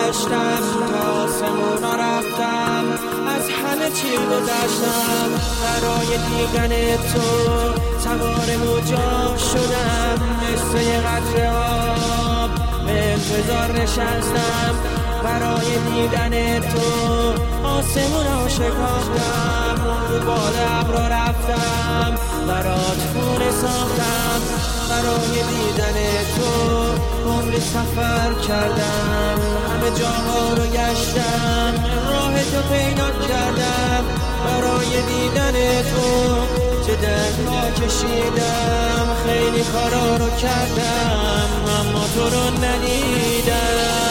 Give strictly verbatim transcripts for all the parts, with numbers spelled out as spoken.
گشتم، تا آسمونا رفتم، از همه چی گذشتم. برای دیدن تو سوار موجا شدم، مثل یه قطره آب به انتظار نشستم. برای دیدن تو آسمونا شکافتم، رو بال ابرا رفتم، برات خونه ساختم. برای دیدن تو عمری سفر کردم، همه جاها رو گشتم، راه تو پیدا کردم. برای دیدن تو چه دردها کشیدم، خیلی کارا رو کردم اما تو رو ندیدم.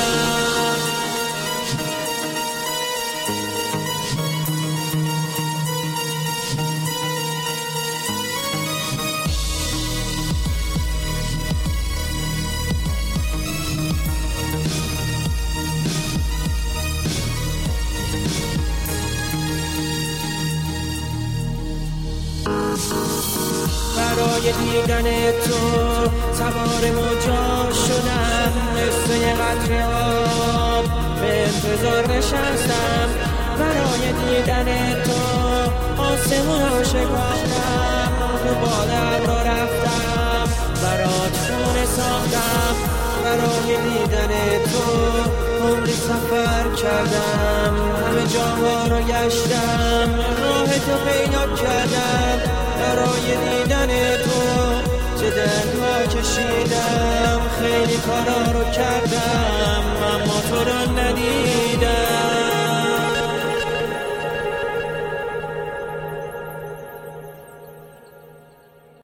برای دیدن تو سوار موجا شدم، مثل یه قطره آب به انتظار نشستم. برای دیدن تو آسمونا شکافتم، رو بال ابرا رفتم، برات خونه ساختم. برای دیدن تو عمری سفر کردم، همه جاها رو گشتم، راه تو پیدا کردم. برای دیدن تو چه دردها کشیدم، خیلی کارا رو کردم اما تو رو ندیدم.